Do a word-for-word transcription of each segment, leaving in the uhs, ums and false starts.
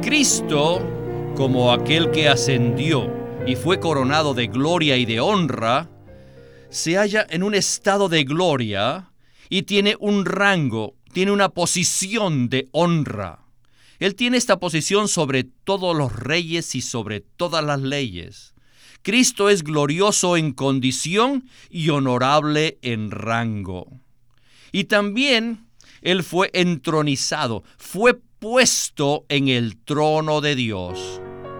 Cristo, como aquel que ascendió y fue coronado de gloria y de honra, se halla en un estado de gloria y tiene un rango, tiene una posición de honra. Él tiene esta posición sobre todos los reyes y sobre todas las leyes. Cristo es glorioso en condición y honorable en rango. Y también Él fue entronizado, fue puesto en el trono de Dios.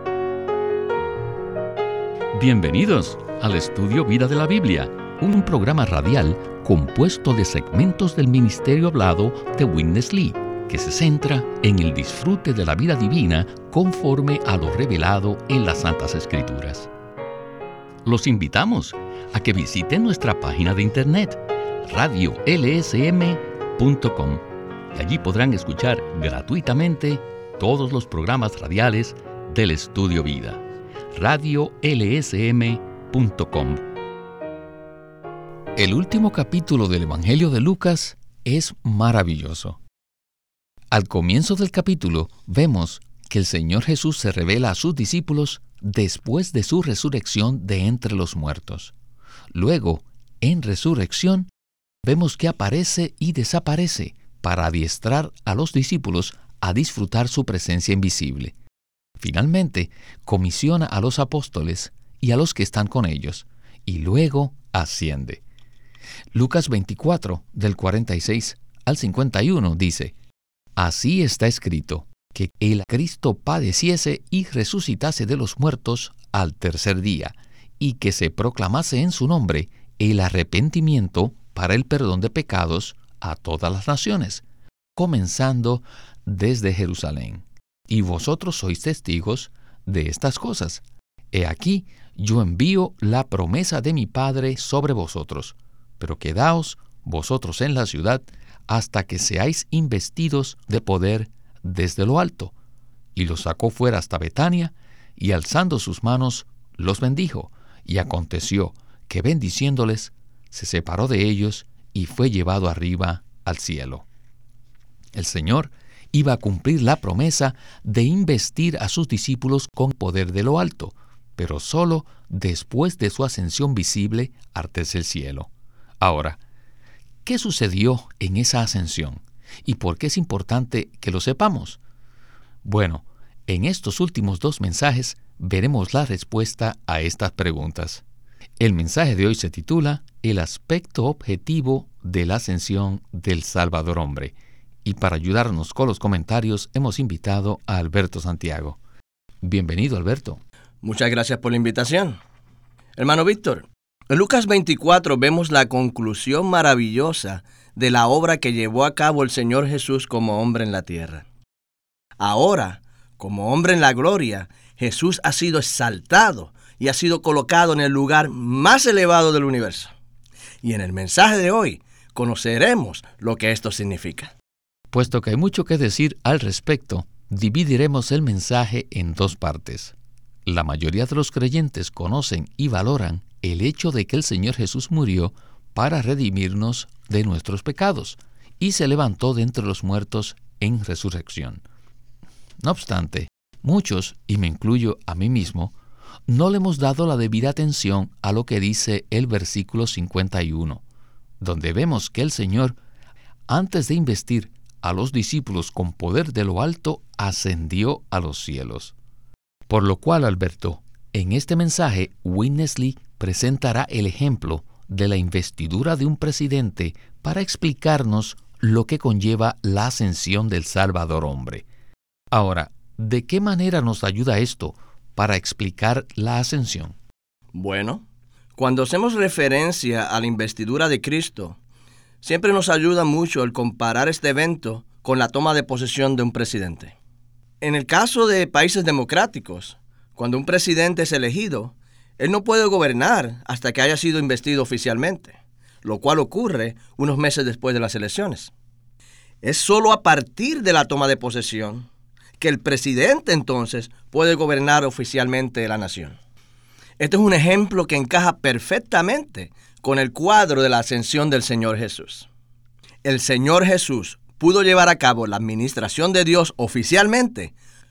Bienvenidos al Estudio Vida de la Biblia, un programa radial compuesto de segmentos del ministerio hablado de Witness Lee, que se centra en el disfrute de la vida divina conforme a lo revelado en las Santas Escrituras. Los invitamos a que visiten nuestra página de internet, radio l s m punto com. Y allí podrán escuchar gratuitamente todos los programas radiales del Estudio Vida. radio l s m punto com. El último capítulo del Evangelio de Lucas es maravilloso. Al comienzo del capítulo vemos que el Señor Jesús se revela a sus discípulos después de su resurrección de entre los muertos. Luego, en resurrección, vemos que aparece y desaparece para adiestrar a los discípulos a disfrutar su presencia invisible. Finalmente, comisiona a los apóstoles y a los que están con ellos, y luego asciende. Lucas veinticuatro, del cuarenta y seis al cincuenta y uno, dice: Así está escrito, que el Cristo padeciese y resucitase de los muertos al tercer día, y que se proclamase en su nombre el arrepentimiento para el perdón de pecados a todas las naciones, comenzando desde Jerusalén. Y vosotros sois testigos de estas cosas. He aquí, yo envío la promesa de mi Padre sobre vosotros, pero quedaos vosotros en la ciudad hasta que seáis investidos de poder desde lo alto. Y los sacó fuera hasta Betania, y alzando sus manos, los bendijo. Y aconteció que bendiciéndoles, se separó de ellos y fue llevado arriba al cielo. El Señor iba a cumplir la promesa de investir a sus discípulos con poder de lo alto, pero solo después de su ascensión visible ante el cielo. Ahora, ¿qué sucedió en esa ascensión? ¿Y por qué es importante que lo sepamos? Bueno, en estos últimos dos mensajes veremos la respuesta a estas preguntas. El mensaje de hoy se titula El aspecto objetivo de la ascensión del Salvador hombre. Y para ayudarnos con los comentarios hemos invitado a Alberto Santiago. Bienvenido, Alberto. Muchas gracias por la invitación. Hermano Víctor, en Lucas veinticuatro vemos la conclusión maravillosa de la obra que llevó a cabo el Señor Jesús como hombre en la tierra. Ahora, como hombre en la gloria, Jesús ha sido exaltado y ha sido colocado en el lugar más elevado del universo. Y en el mensaje de hoy conoceremos lo que esto significa. Puesto que hay mucho que decir al respecto, dividiremos el mensaje en dos partes. La mayoría de los creyentes conocen y valoran el hecho de que el Señor Jesús murió para redimirnos de nuestros pecados y se levantó de entre los muertos en resurrección. No obstante, muchos, y me incluyo a mí mismo, no le hemos dado la debida atención a lo que dice el versículo cincuenta y uno, donde vemos que el Señor, antes de investir a los discípulos con poder de lo alto, ascendió a los cielos. Por lo cual, Alberto, en este mensaje, Witness Lee presentará el ejemplo de la investidura de un presidente para explicarnos lo que conlleva la ascensión del Salvador hombre. Ahora, ¿de qué manera nos ayuda esto para explicar la ascensión? Bueno, cuando hacemos referencia a la investidura de Cristo, siempre nos ayuda mucho el comparar este evento con la toma de posesión de un presidente. En el caso de países democráticos, cuando un presidente es elegido, él no puede gobernar hasta que haya sido investido oficialmente, lo cual ocurre unos meses después de las elecciones. Es solo a partir de la toma de posesión que el presidente entonces puede gobernar oficialmente la nación. Este es un ejemplo que encaja perfectamente con el cuadro de la ascensión del Señor Jesús. El Señor Jesús pudo llevar a cabo la administración de Dios oficialmente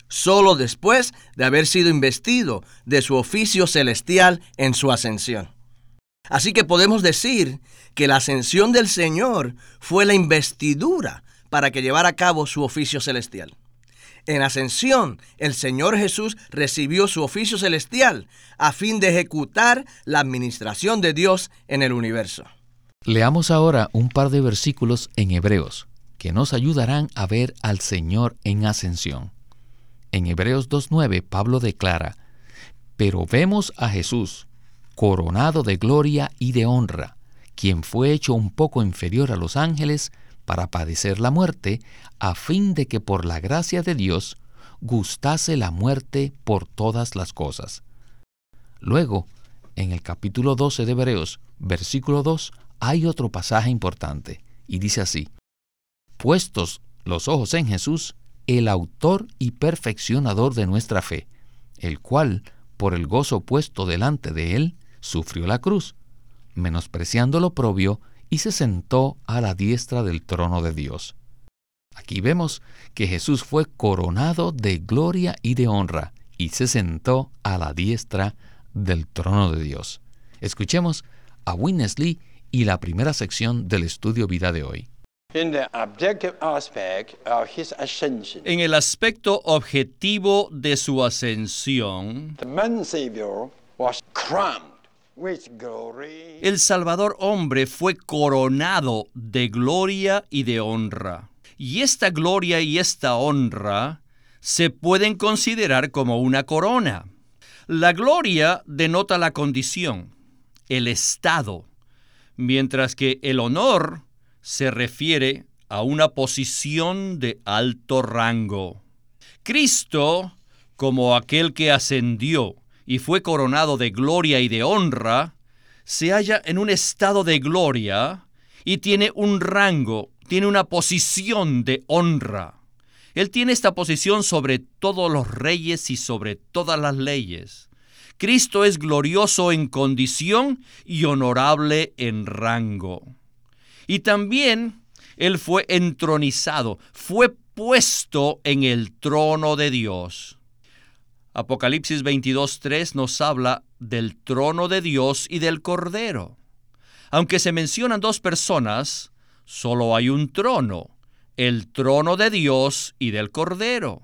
solo después de haber sido investido de su oficio celestial en su ascensión. Así que podemos decir que la ascensión del Señor fue la investidura para que llevara a cabo su oficio celestial. En ascensión, el Señor Jesús recibió su oficio celestial a fin de ejecutar la administración de Dios en el universo. Leamos ahora un par de versículos en Hebreos que nos ayudarán a ver al Señor en ascensión. En Hebreos dos nueve, Pablo declara: «Pero vemos a Jesús, coronado de gloria y de honra, quien fue hecho un poco inferior a los ángeles para padecer la muerte, a fin de que por la gracia de Dios gustase la muerte por todas las cosas». Luego, en el capítulo doce de Hebreos, versículo dos, hay otro pasaje importante, y dice así: «Puestos los ojos en Jesús, el autor y perfeccionador de nuestra fe, el cual, por el gozo puesto delante de él, sufrió la cruz, menospreciando lo oprobio, y se sentó a la diestra del trono de Dios». Aquí vemos que Jesús fue coronado de gloria y de honra, y se sentó a la diestra del trono de Dios. Escuchemos a Witness Lee y la primera sección del estudio vida de hoy. In the objective aspect of his ascension, En el aspecto objetivo de su ascensión, the man Savior was crowned with glory. el Salvador hombre fue coronado de gloria y de honra. Y esta gloria y esta honra se pueden considerar como una corona. La gloria denota la condición, el estado, mientras que el honor se refiere a una posición de alto rango. Cristo, como aquel que ascendió y fue coronado de gloria y de honra, se halla en un estado de gloria y tiene un rango, tiene una posición de honra. Él tiene esta posición sobre todos los reyes y sobre todas las leyes. Cristo es glorioso en condición y honorable en rango. Y también Él fue entronizado, fue puesto en el trono de Dios. Apocalipsis veintidós tres nos habla del trono de Dios y del Cordero. Aunque se mencionan dos personas, solo hay un trono, el trono de Dios y del Cordero.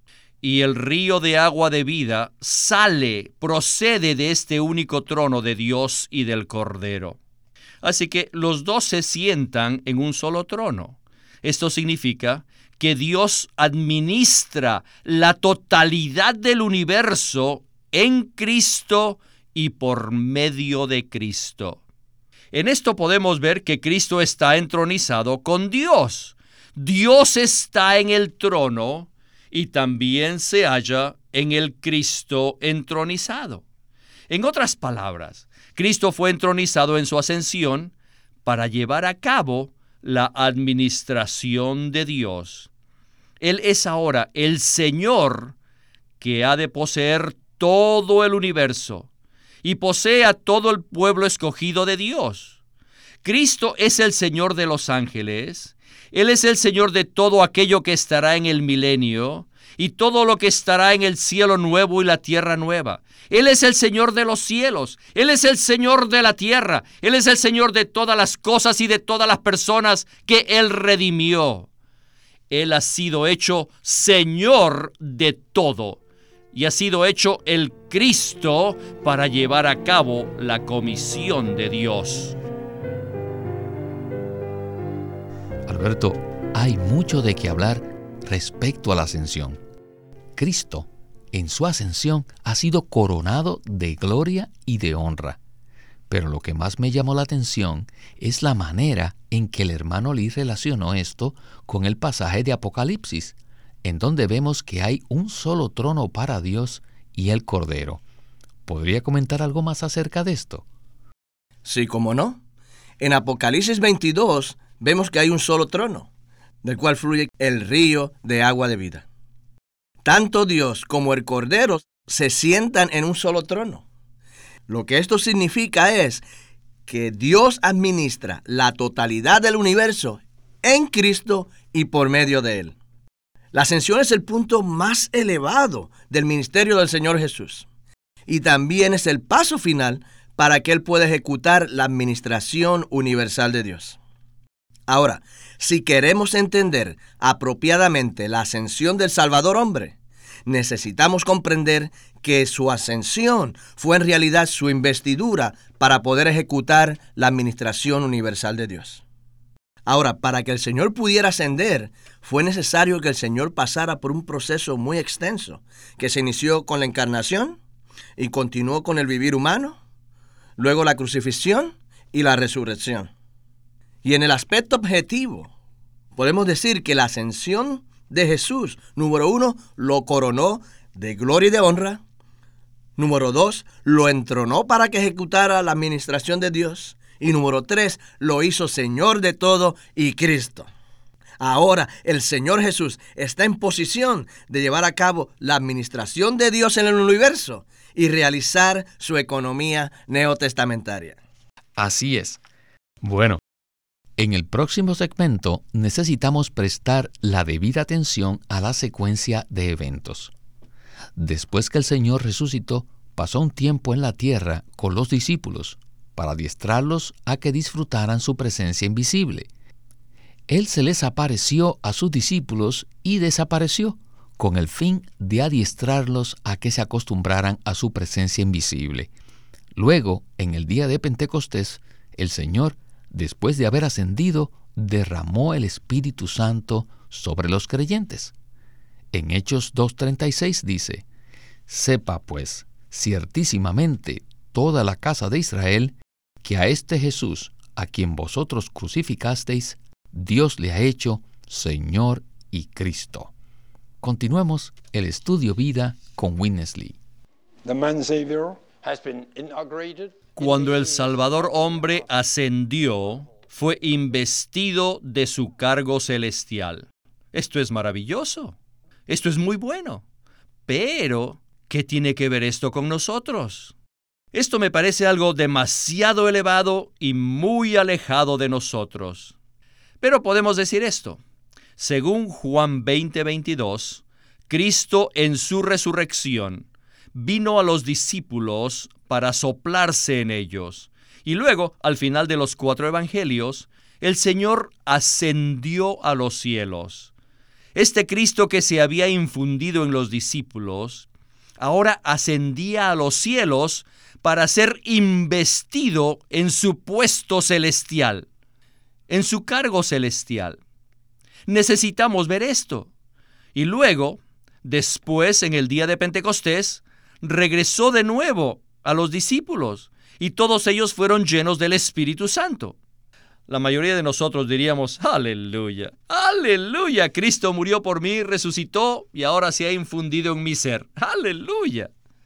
Y el río de agua de vida sale, procede de este único trono de Dios y del Cordero. Así que los dos se sientan en un solo trono. Esto significa que Dios administra la totalidad del universo en Cristo y por medio de Cristo. En esto podemos ver que Cristo está entronizado con Dios. Dios está en el trono y también se halla en el Cristo entronizado. En otras palabras, Cristo fue entronizado en su ascensión para llevar a cabo la administración de Dios. Él es ahora el Señor que ha de poseer todo el universo y posee a todo el pueblo escogido de Dios. Cristo es el Señor de los ángeles. Él es el Señor de todo aquello que estará en el milenio y todo lo que estará en el cielo nuevo y la tierra nueva. Él es el Señor de los cielos. Él es el Señor de la tierra. Él es el Señor de todas las cosas y de todas las personas que Él redimió. Él ha sido hecho Señor de todo y ha sido hecho el Cristo para llevar a cabo la comisión de Dios. Alberto, hay mucho de qué hablar respecto a la ascensión. Cristo, en su ascensión, ha sido coronado de gloria y de honra. Pero lo que más me llamó la atención es la manera en que el hermano Lee relacionó esto con el pasaje de Apocalipsis, en donde vemos que hay un solo trono para Dios y el Cordero. ¿Podría comentar algo más acerca de esto? Sí, cómo no. En Apocalipsis veintidós vemos que hay un solo trono, del cual fluye el río de agua de vida. Tanto Dios como el Cordero se sientan en un solo trono. Lo que esto significa es que Dios administra la totalidad del universo en Cristo y por medio de Él. La ascensión es el punto más elevado del ministerio del Señor Jesús. Y también es el paso final para que Él pueda ejecutar la administración universal de Dios. Ahora, si queremos entender apropiadamente la ascensión del Salvador hombre, necesitamos comprender que su ascensión fue en realidad su investidura para poder ejecutar la administración universal de Dios. Ahora, para que el Señor pudiera ascender, fue necesario que el Señor pasara por un proceso muy extenso, que se inició con la encarnación y continuó con el vivir humano, luego la crucifixión y la resurrección. Y en el aspecto objetivo, podemos decir que la ascensión de Jesús, número uno, lo coronó de gloria y de honra. Número dos, lo entronó para que ejecutara la administración de Dios. Y número tres, lo hizo Señor de todo y Cristo. Ahora el Señor Jesús está en posición de llevar a cabo la administración de Dios en el universo y realizar su economía neotestamentaria. Así es. Bueno, en el próximo segmento necesitamos prestar la debida atención a la secuencia de eventos. Después que el Señor resucitó, pasó un tiempo en la tierra con los discípulos para adiestrarlos a que disfrutaran su presencia invisible. Él se les apareció a sus discípulos y desapareció, con el fin de adiestrarlos a que se acostumbraran a su presencia invisible. Luego, en el día de Pentecostés, el Señor, después de haber ascendido, derramó el Espíritu Santo sobre los creyentes. En Hechos dos treinta y seis dice: «Sepa, pues, ciertísimamente toda la casa de Israel, que a este Jesús, a quien vosotros crucificasteis, Dios le ha hecho Señor y Cristo». Continuemos el estudio vida con Witness Lee. The man Savior has been inaugurated. Cuando el Salvador hombre ascendió, fue investido de su cargo celestial. Esto es maravilloso. Esto es muy bueno. Pero, ¿qué tiene que ver esto con nosotros? Esto me parece algo demasiado elevado y muy alejado de nosotros. Pero podemos decir esto. Según Juan veinte veintidós, Cristo en su resurrección vino a los discípulos para soplarse en ellos. Y luego, al final de los cuatro evangelios, el Señor ascendió a los cielos. Este Cristo que se había infundido en los discípulos, ahora ascendía a los cielos para ser investido en su puesto celestial, en su cargo celestial. Necesitamos ver esto. Y luego, después, en el día de Pentecostés, regresó de nuevo a los discípulos y todos ellos fueron llenos del Espíritu Santo. La mayoría de nosotros diríamos: ¡Aleluya! ¡Aleluya! Cristo murió por mí, resucitó y ahora se ha infundido en mi ser. ¡Aleluya!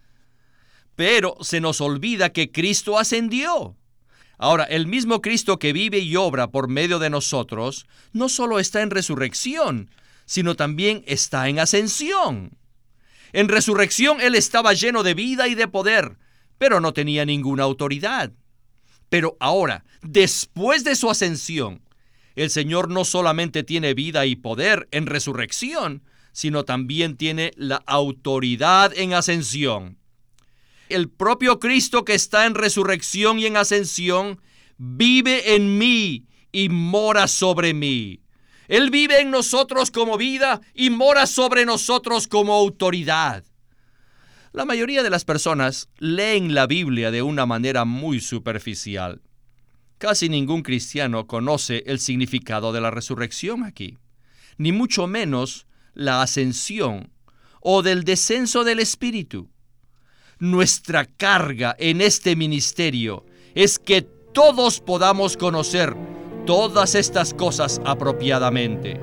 Pero se nos olvida que Cristo ascendió. Ahora, el mismo Cristo que vive y obra por medio de nosotros, no solo está en resurrección, sino también está en ascensión. En resurrección Él estaba lleno de vida y de poder, pero no tenía ninguna autoridad. Pero ahora, después de su ascensión, el Señor no solamente tiene vida y poder en resurrección, sino también tiene la autoridad en ascensión. El propio Cristo que está en resurrección y en ascensión vive en mí y mora sobre mí. Él vive en nosotros como vida y mora sobre nosotros como autoridad. La mayoría de las personas leen la Biblia de una manera muy superficial. Casi ningún cristiano conoce el significado de la resurrección aquí, ni mucho menos la ascensión o del descenso del Espíritu. Nuestra carga en este ministerio es que todos podamos conocer todas estas cosas apropiadamente.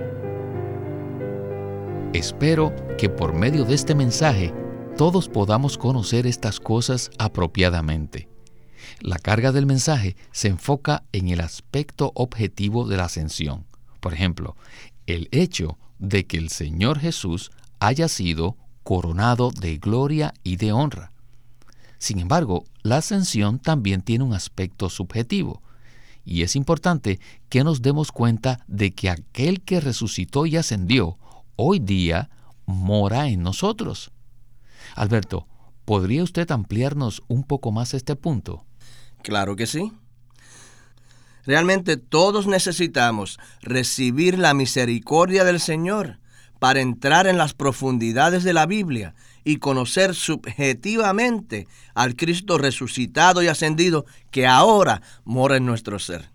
Espero que por medio de este mensaje todos podamos conocer estas cosas apropiadamente. La carga del mensaje se enfoca en el aspecto objetivo de la ascensión. Por ejemplo, el hecho de que el Señor Jesús haya sido coronado de gloria y de honra. Sin embargo, la ascensión también tiene un aspecto subjetivo, y es importante que nos demos cuenta de que aquel que resucitó y ascendió hoy día mora en nosotros. Alberto, ¿podría usted ampliarnos un poco más este punto? Claro que sí. Realmente todos necesitamos recibir la misericordia del Señor para entrar en las profundidades de la Biblia y conocer subjetivamente al Cristo resucitado y ascendido que ahora mora en nuestro ser.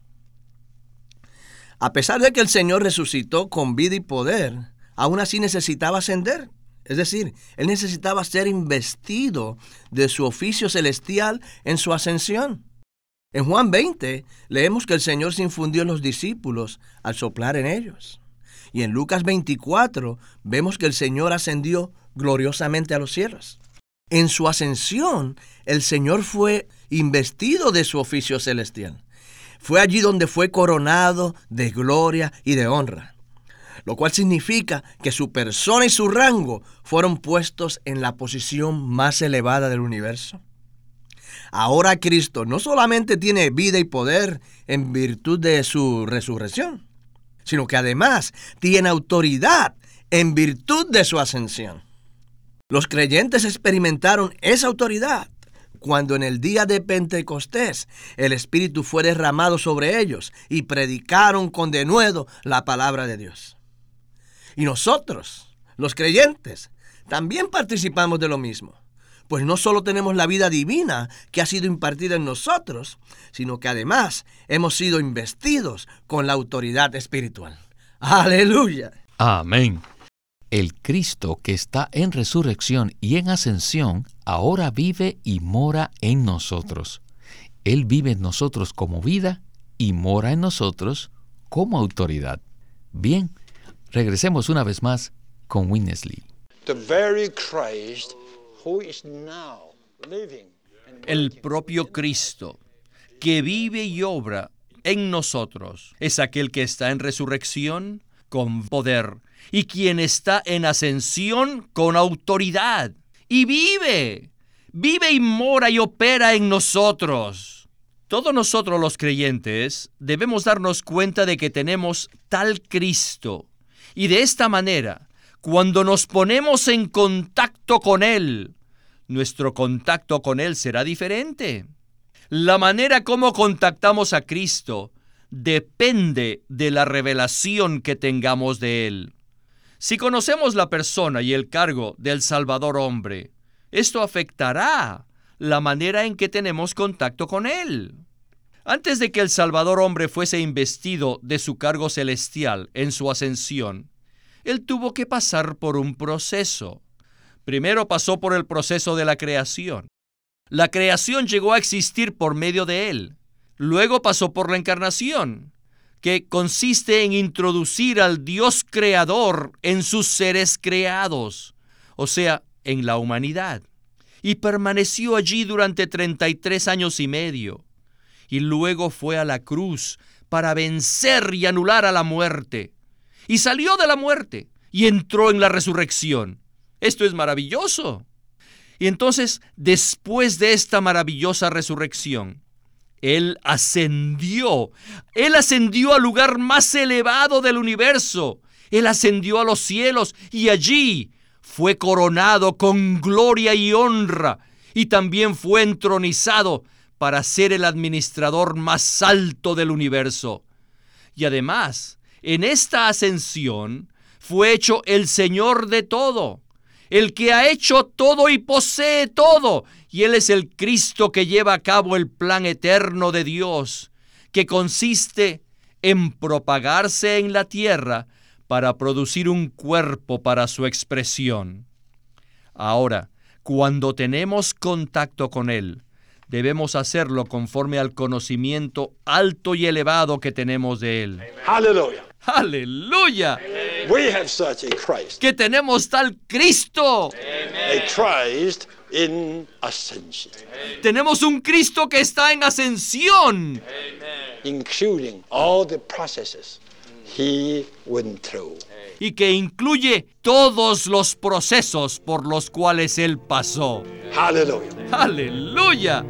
A pesar de que el Señor resucitó con vida y poder, aún así necesitaba ascender. Es decir, Él necesitaba ser investido de su oficio celestial en su ascensión. En Juan veinte leemos que el Señor se infundió en los discípulos al soplar en ellos. Y en Lucas veinticuatro vemos que el Señor ascendió gloriosamente a los cielos. En su ascensión, el Señor fue investido de su oficio celestial. Fue allí donde fue coronado de gloria y de honra, lo cual significa que su persona y su rango fueron puestos en la posición más elevada del universo. Ahora Cristo no solamente tiene vida y poder en virtud de su resurrección, sino que además tiene autoridad en virtud de su ascensión. Los creyentes experimentaron esa autoridad cuando en el día de Pentecostés el Espíritu fue derramado sobre ellos y predicaron con denuedo la palabra de Dios. Y nosotros, los creyentes, también participamos de lo mismo. Pues no solo tenemos la vida divina que ha sido impartida en nosotros, sino que además hemos sido investidos con la autoridad espiritual. ¡Aleluya! Amén. El Cristo que está en resurrección y en ascensión ahora vive y mora en nosotros. Él vive en nosotros como vida y mora en nosotros como autoridad. Bien, regresemos una vez más con Witness Lee. The very Christ who is now living and El propio Cristo, que vive y obra en nosotros, es aquel que está en resurrección con poder y quien está en ascensión con autoridad. Y vive, vive y mora y opera en nosotros. Todos nosotros los creyentes debemos darnos cuenta de que tenemos tal Cristo. Y de esta manera, cuando nos ponemos en contacto con Él, nuestro contacto con Él será diferente. La manera como contactamos a Cristo depende de la revelación que tengamos de Él. Si conocemos la persona y el cargo del Salvador hombre, esto afectará la manera en que tenemos contacto con Él. Antes de que el Salvador hombre fuese investido de su cargo celestial en su ascensión, Él tuvo que pasar por un proceso. Primero pasó por el proceso de la creación. La creación llegó a existir por medio de Él. Luego pasó por la encarnación, que consiste en introducir al Dios creador en sus seres creados, o sea, en la humanidad. Y permaneció allí durante treinta y tres años y medio. Y luego fue a la cruz para vencer y anular a la muerte. Y salió de la muerte y entró en la resurrección. Esto es maravilloso. Y entonces, después de esta maravillosa resurrección, Él ascendió. Él ascendió al lugar más elevado del universo. Él ascendió a los cielos y allí fue coronado con gloria y honra. Y también fue entronizado para ser el administrador más alto del universo. Y además, en esta ascensión, fue hecho el Señor de todo, el que ha hecho todo y posee todo. Y Él es el Cristo que lleva a cabo el plan eterno de Dios, que consiste en propagarse en la tierra para producir un cuerpo para su expresión. Ahora, cuando tenemos contacto con Él, debemos hacerlo conforme al conocimiento alto y elevado que tenemos de Él. hallelujah. ¡Aleluya! We have such a Christ, Que tenemos tal Cristo. a Christ in ascension, Tenemos un Cristo que está en ascensión, including all the processes He went through. y que incluye todos los procesos por los cuales Él pasó. Hallelujah. ¡Aleluya!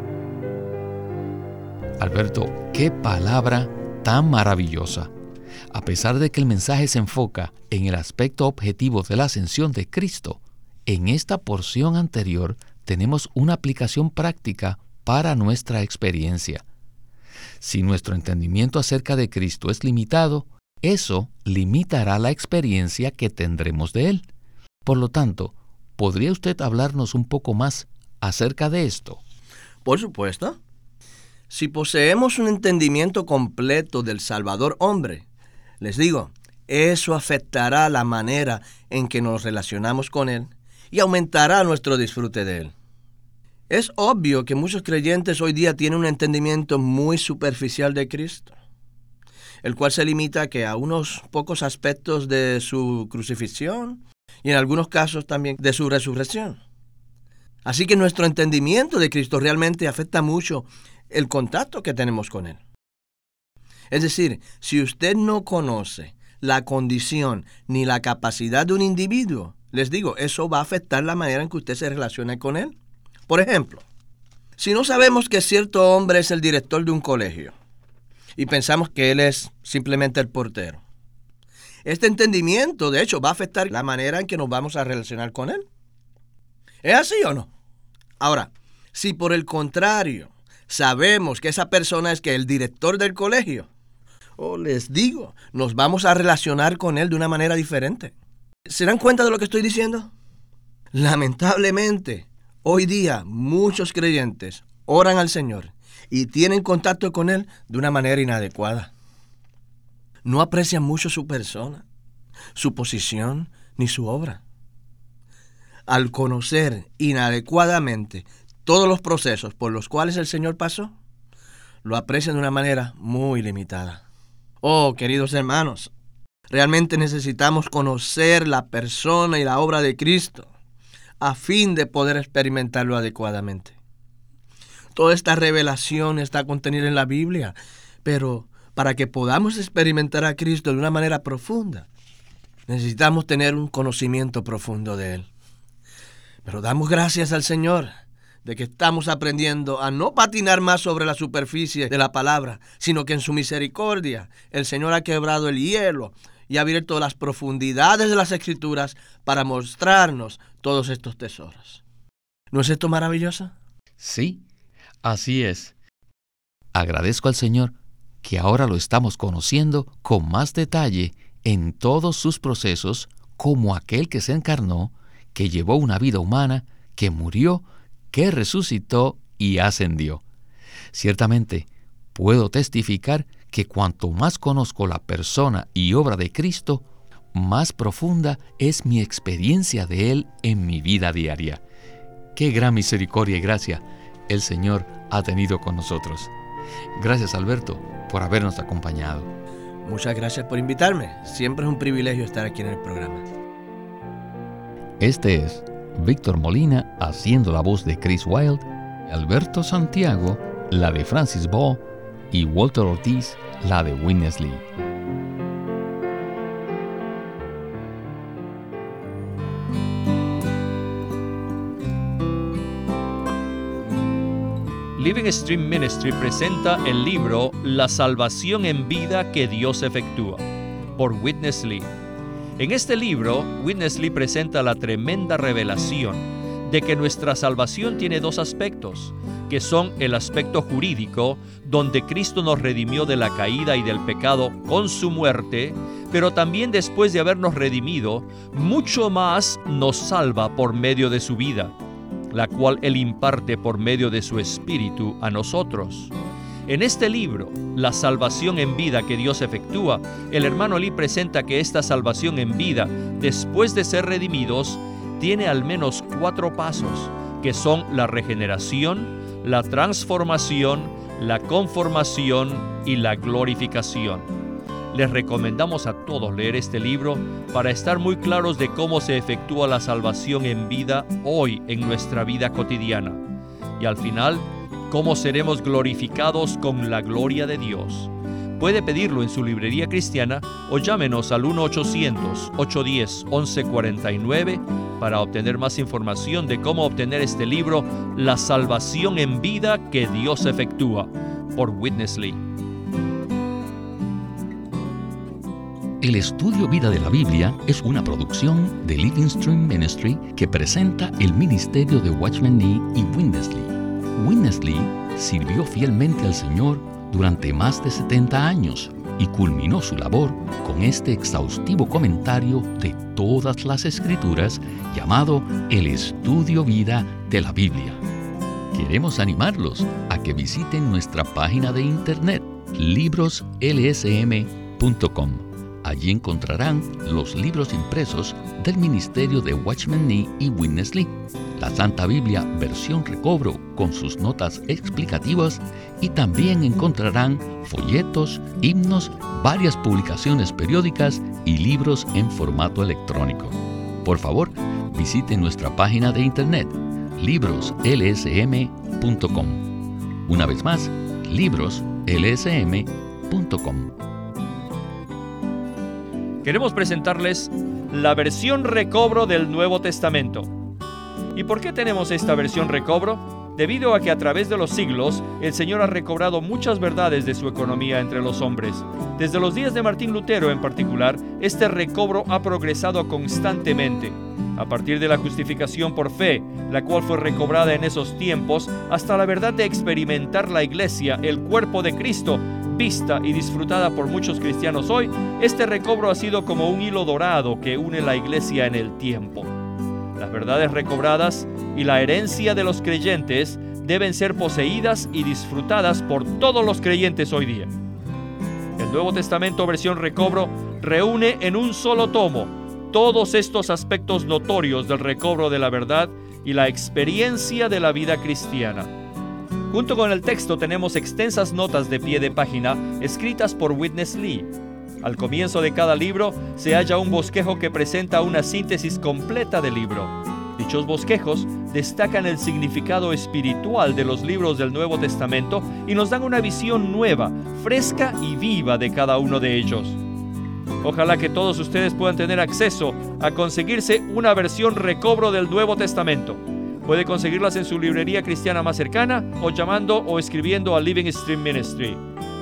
Alberto, qué palabra tan maravillosa. A pesar de que el mensaje se enfoca en el aspecto objetivo de la ascensión de Cristo, en esta porción anterior tenemos una aplicación práctica para nuestra experiencia. Si nuestro entendimiento acerca de Cristo es limitado, eso limitará la experiencia que tendremos de Él. Por lo tanto, ¿podría usted hablarnos un poco más acerca de esto? Por supuesto. Si poseemos un entendimiento completo del Salvador hombre, les digo, eso afectará la manera en que nos relacionamos con Él y aumentará nuestro disfrute de Él. Es obvio que muchos creyentes hoy día tienen un entendimiento muy superficial de Cristo, el cual se limita que a unos pocos aspectos de su crucifixión y en algunos casos también de su resurrección. Así que nuestro entendimiento de Cristo realmente afecta mucho el contacto que tenemos con Él. Es decir, si usted no conoce la condición ni la capacidad de un individuo, les digo, eso va a afectar la manera en que usted se relaciona con Él. Por ejemplo, si no sabemos que cierto hombre es el director de un colegio y pensamos que él es simplemente el portero, este entendimiento, de hecho, va a afectar la manera en que nos vamos a relacionar con él. ¿Es así o no? Ahora, si por el contrario sabemos que esa persona es que el director del colegio, oh, les digo, nos vamos a relacionar con él de una manera diferente. ¿Se dan cuenta de lo que estoy diciendo? Lamentablemente, hoy día muchos creyentes oran al Señor y tienen contacto con Él de una manera inadecuada. No aprecian mucho su persona, su posición, ni su obra. Al conocer inadecuadamente todos los procesos por los cuales el Señor pasó, lo aprecian de una manera muy limitada. Oh, queridos hermanos, realmente necesitamos conocer la persona y la obra de Cristo a fin de poder experimentarlo adecuadamente. Toda esta revelación está contenida en la Biblia, pero para que podamos experimentar a Cristo de una manera profunda, necesitamos tener un conocimiento profundo de Él. Pero damos gracias al Señor de que estamos aprendiendo a no patinar más sobre la superficie de la palabra, sino que en su misericordia el Señor ha quebrado el hielo y ha abierto las profundidades de las Escrituras para mostrarnos todos estos tesoros. ¿No es esto maravilloso? Sí, así es. Agradezco al Señor que ahora lo estamos conociendo con más detalle en todos sus procesos como aquel que se encarnó, que llevó una vida humana, que murió, que resucitó y ascendió. Ciertamente, puedo testificar que cuanto más conozco la persona y obra de Cristo, más profunda es mi experiencia de Él en mi vida diaria. Qué gran misericordia y gracia el Señor ha tenido con nosotros. Gracias, Alberto, por habernos acompañado. Muchas gracias por invitarme. Siempre es un privilegio estar aquí en el programa. Este es Víctor Molina haciendo la voz de Chris Wilde, Alberto Santiago, la de Francis Ball, y Walter Ortiz, la de Witness Lee. Living Stream Ministry presenta el libro La salvación en vida que Dios efectúa, por Witness Lee. En este libro, Witness Lee presenta la tremenda revelación de que nuestra salvación tiene dos aspectos, que son el aspecto jurídico, donde Cristo nos redimió de la caída y del pecado con su muerte, pero también después de habernos redimido, mucho más nos salva por medio de su vida, la cual Él imparte por medio de su Espíritu a nosotros. En este libro, La salvación en vida que Dios efectúa, el hermano Lee presenta que esta salvación en vida, después de ser redimidos, tiene al menos cuatro pasos, que son la regeneración, la transformación, la conformación y la glorificación. Les recomendamos a todos leer este libro para estar muy claros de cómo se efectúa la salvación en vida hoy en nuestra vida cotidiana. Y al final, cómo seremos glorificados con la gloria de Dios. Puede pedirlo en su librería cristiana o llámenos al uno ochocientos, ocho uno cero, once cuarenta y nueve para obtener más información de cómo obtener este libro, La salvación en vida que Dios efectúa, por Witness Lee. El Estudio Vida de la Biblia es una producción de Living Stream Ministry que presenta el ministerio de Watchman Nee y Witness Lee. Witness Lee sirvió fielmente al Señor durante más de setenta años y culminó su labor con este exhaustivo comentario de todas las Escrituras llamado El Estudio Vida de la Biblia. Queremos animarlos a que visiten nuestra página de internet libros l s m punto com. Allí encontrarán los libros impresos del ministerio de Watchman Nee y Witness Lee, la Santa Biblia versión recobro con sus notas explicativas, y también encontrarán folletos, himnos, varias publicaciones periódicas y libros en formato electrónico. Por favor, visite nuestra página de internet libros l s m punto com. Una vez más, libros l s m punto com. Queremos presentarles la versión recobro del Nuevo Testamento. ¿Y por qué tenemos esta versión recobro? Debido a que a través de los siglos, el Señor ha recobrado muchas verdades de su economía entre los hombres. Desde los días de Martín Lutero en particular, este recobro ha progresado constantemente. A partir de la justificación por fe, la cual fue recobrada en esos tiempos, hasta la verdad de experimentar la Iglesia, el cuerpo de Cristo, vista y disfrutada por muchos cristianos hoy, este recobro ha sido como un hilo dorado que une la Iglesia en el tiempo. Las verdades recobradas y la herencia de los creyentes deben ser poseídas y disfrutadas por todos los creyentes hoy día. El Nuevo Testamento versión recobro reúne en un solo tomo todos estos aspectos notorios del recobro de la verdad y la experiencia de la vida cristiana. Junto con el texto tenemos extensas notas de pie de página escritas por Witness Lee. Al comienzo de cada libro se halla un bosquejo que presenta una síntesis completa del libro. Dichos bosquejos destacan el significado espiritual de los libros del Nuevo Testamento y nos dan una visión nueva, fresca y viva de cada uno de ellos. Ojalá que todos ustedes puedan tener acceso a conseguirse una versión recobro del Nuevo Testamento. Puede conseguirlas en su librería cristiana más cercana o llamando o escribiendo a Living Stream Ministry.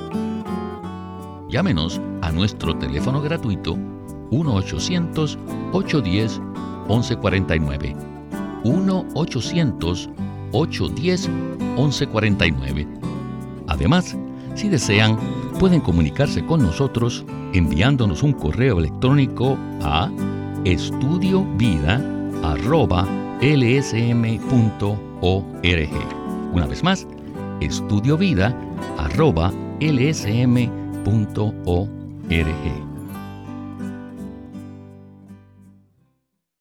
Llámenos a nuestro teléfono gratuito uno ochocientos, ocho uno cero, once cuarenta y nueve. uno ochocientos, ocho uno cero, once cuarenta y nueve. Además, si desean, pueden comunicarse con nosotros enviándonos un correo electrónico a estudiovida arroba l s m punto org. Una vez más, estudiovida arroba l s m punto org.